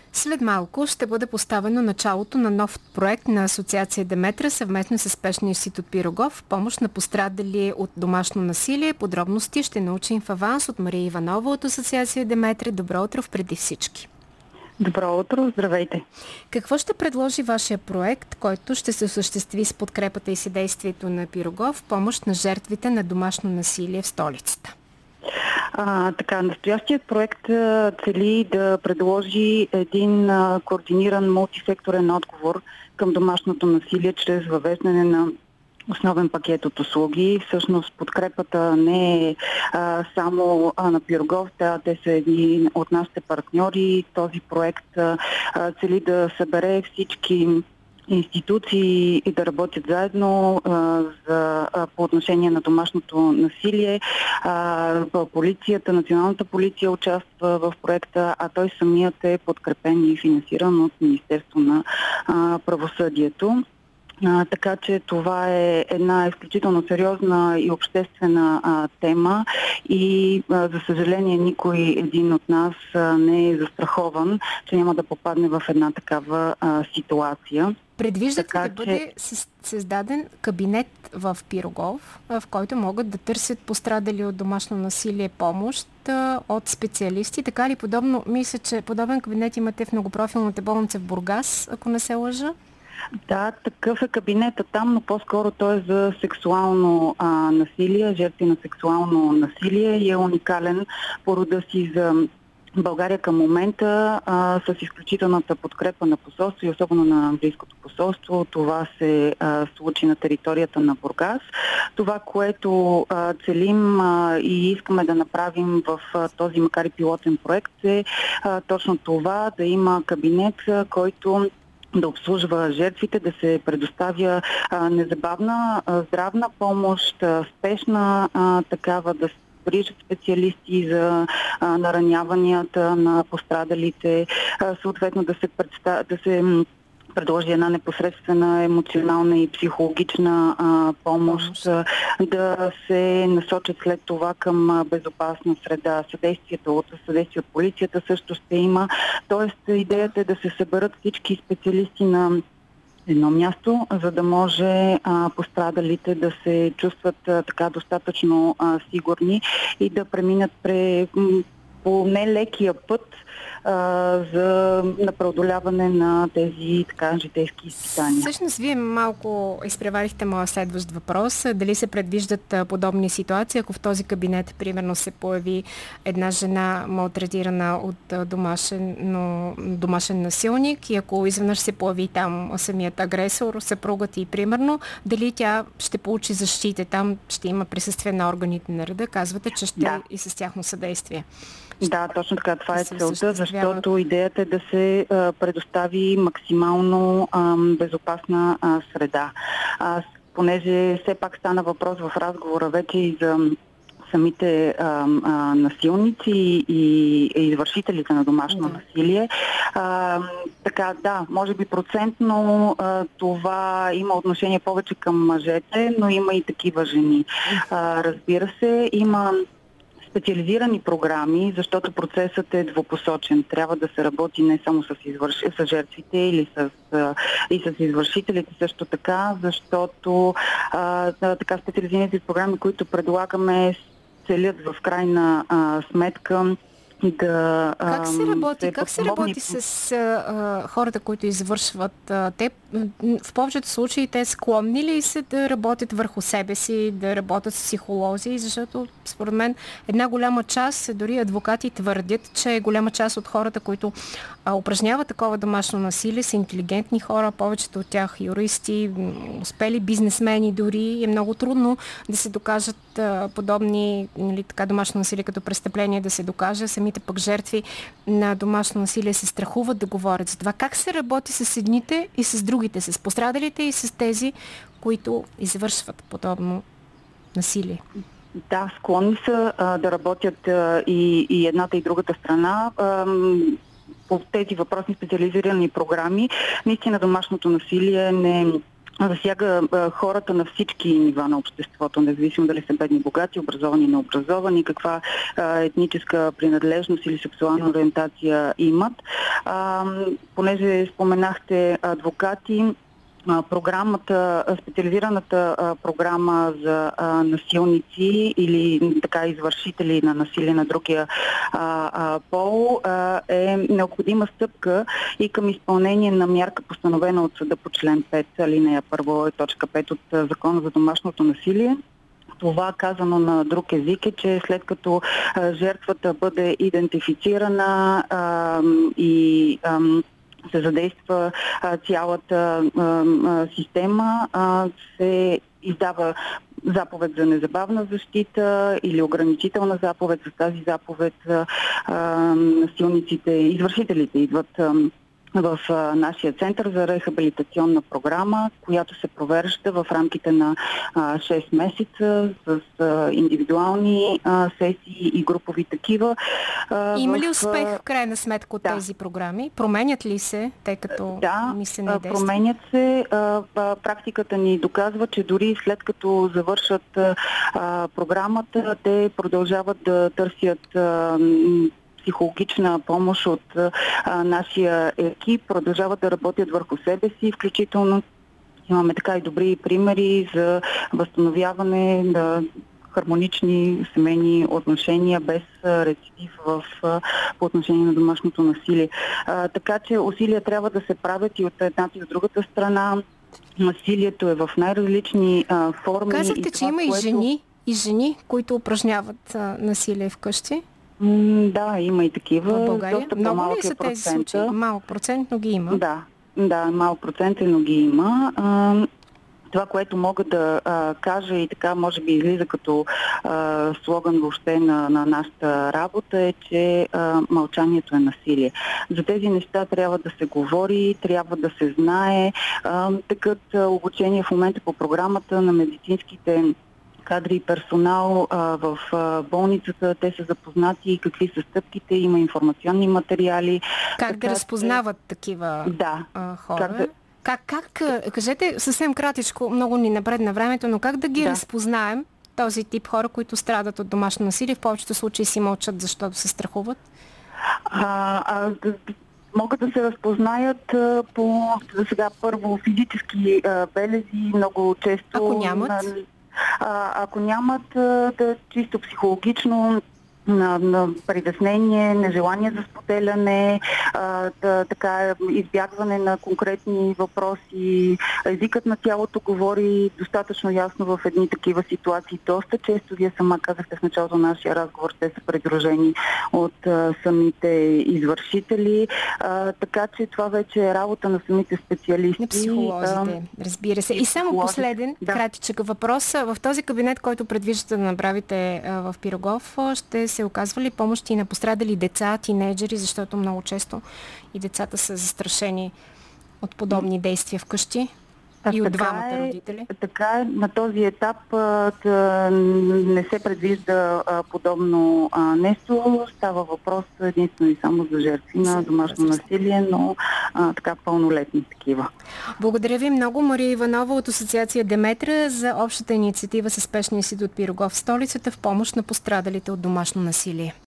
След малко ще бъде поставено началото на нов проект на Асоциация Деметра съвместно с Спешния институт Пирогов в помощ на пострадали от домашно насилие. Подробности ще научим в аванс от Мария Иванова от Асоциация Деметра. Добро утро преди всички. Добро утро, здравейте! Какво ще предложи вашия проект, който ще се осъществи с подкрепата и съдействието на Пирогов в помощ на жертвите на домашно насилие в столицата? Настоящият проект цели да предложи един координиран мултисекторен отговор към домашното насилие чрез въвеждане на основен пакет от услуги. Всъщност подкрепата не е само на Пирогов, те са едни от нашите партньори. Този проект цели да събере всички институции и да работят заедно по отношение на домашното насилие. Полицията, националната полиция участва в проекта, а той самият е подкрепен и финансиран от Министерство на правосъдието. Така че това е една изключително сериозна и обществена тема и за съжаление никой един от нас не е застрахован, че няма да попадне в една такава ситуация. Предвиждате да бъде създаден кабинет в Пирогов, в който могат да търсят пострадали от домашно насилие помощ от специалисти. Така ли подобно? Мисля, че подобен кабинет имате в многопрофилната болница в Бургас, ако не се лъжа. Да, такъв е кабинета там, но по-скоро той е за сексуално насилие, жертви на сексуално насилие и е уникален по рода си за България към момента, с изключителната подкрепа на посолство и особено на английското посолство. Това се случи на територията на Бургас. Това, което целим и искаме да направим в този, макар и пилотен проект, е точно това, да има кабинет, който да обслужва жертвите, да се предоставя незабавна здравна помощ, спешна такава, да грижат специалисти за нараняванията на пострадалите, съответно да се предложи една непосредствена емоционална и психологична помощ, да се насочат след това към безопасна среда. Съдействие от полицията също ще има. Тоест идеята е да се съберат всички специалисти на едно място, за да може пострадалите да се чувстват така достатъчно сигурни и да преминат по нелекия път на преодоляване на тези житейски изпитания. Всъщност, вие малко изпреварихте моя следващ въпрос. Дали се предвиждат подобни ситуации, ако в този кабинет, примерно, се появи една жена малтретирана от домашен насилник и ако изведнъж се появи там самият агресор, съпругът и примерно, дали тя ще получи защита? Там ще има присъствие на органите на реда. Казвате, че ще и с тяхно съдействие. Да, точно така. Това е целта, защото идеята е да се предостави максимално безопасна среда. Понеже все пак стана въпрос в разговора вече и за самите насилници и извършителите на домашно насилие. Може би процентно това има отношение повече към мъжете, но има и такива жени. Разбира се, има специализирани програми, защото процесът е двупосочен. Трябва да се работи не само с жертвите и с извършителите също така, защото специализираните програми, които предлагаме, целят в крайна сметка Как се работи с хората, които извършват? Те в повечето случаи те склонни ли са да работят върху себе си, да работят с психолози, защото според мен една голяма част, дори адвокати твърдят, че голяма част от хората, които упражняват такова домашно насилие, са интелигентни хора, повечето от тях юристи, успели бизнесмени дори. Е много трудно да се докажат подобни домашно насилие като престъпление, да се докаже. Самите пък жертви на домашно насилие се страхуват да говорят за това. Как се работи с едните и с другите, с пострадалите и с тези, които извършват подобно насилие? Да, склонни са да работят и едната и другата страна по тези въпросни специализирани програми. Наистина домашното насилие не засяга хората на всички нива на обществото, независимо дали са бедни, богати, образовани, необразовани, каква етническа принадлежност или сексуална ориентация имат. Понеже споменахте адвокати, програмата, специализираната програма за насилници или така извършители на насилие на другия пол е необходима стъпка и към изпълнение на мярка, постановена от съда по член 5, алинея 1, точка 5 от Закона за домашното насилие. Това, казано на друг език, е, че след като жертвата бъде идентифицирана и се задейства цялата система, се издава заповед за незабавна защита или ограничителна заповед. За тази заповед насилниците, извършителите идват в нашия център за рехабилитационна програма, която се провежда в рамките на 6 месеца с индивидуални сесии и групови такива. Има ли успех в крайна сметка от тези програми? Променят ли се, тъй като мислене и действия? Променят се. Практиката ни доказва, че дори след като завършат програмата, те продължават да търсят психологична помощ от нашия екип, продължават да работят върху себе си, включително имаме така и добри примери за възстановяване на хармонични семейни отношения без рецидив по отношение на домашното насилие. Така че усилия трябва да се правят и от едната и от другата страна. Насилието е в най-различни форми. Казахте, че има и жени, които упражняват насилие вкъщи. Да, има и такива. В България? Много ли са тези случаи? Малък процент, но ги има. Да, малък процент, но ги има. Това, което мога да кажа и така може би излиза като слоган въобще на нашата работа е, че мълчанието е насилие. За тези неща трябва да се говори, трябва да се знае. Такът обучение в момента по програмата на медицинските кадри и персонал в болницата. Те са запознати какви са стъпките, има информационни материали. Как да разпознават такива хора? Кажете съвсем кратичко, много ни напредна времето, но как да ги разпознаем този тип хора, които страдат от домашно насилие? В повечето случаи си мълчат, защото се страхуват. Могат да се разпознаят по сега първо физически белези, много често. Ако нямат? Ако нямат, да чисто психологично на притеснение, нежелание за споделяне, така избягване на конкретни въпроси. Езикът на тялото говори достатъчно ясно в едни такива ситуации. Доста често, вие сама казахте в началото на нашия разговор, те са придружени от самите извършители. Така че това вече е работа на самите специалисти. На психолозите, разбира се. И само последен, кратичък въпрос. В този кабинет, който предвиждате да направите в Пирогов, ще се оказва ли помощи на пострадали деца, тинейджери, защото много често и децата са застрашени от подобни действия вкъщи и от двамата родители? Така е. На този етап не се предвижда подобно нещо. Става въпрос единствено и само за жертви на домашно насилие, но така пълнолетни такива. Благодаря ви много, Мария Иванова от Асоциация Деметра за общата инициатива със Спешния институт Пирогов в столицата в помощ на пострадалите от домашно насилие.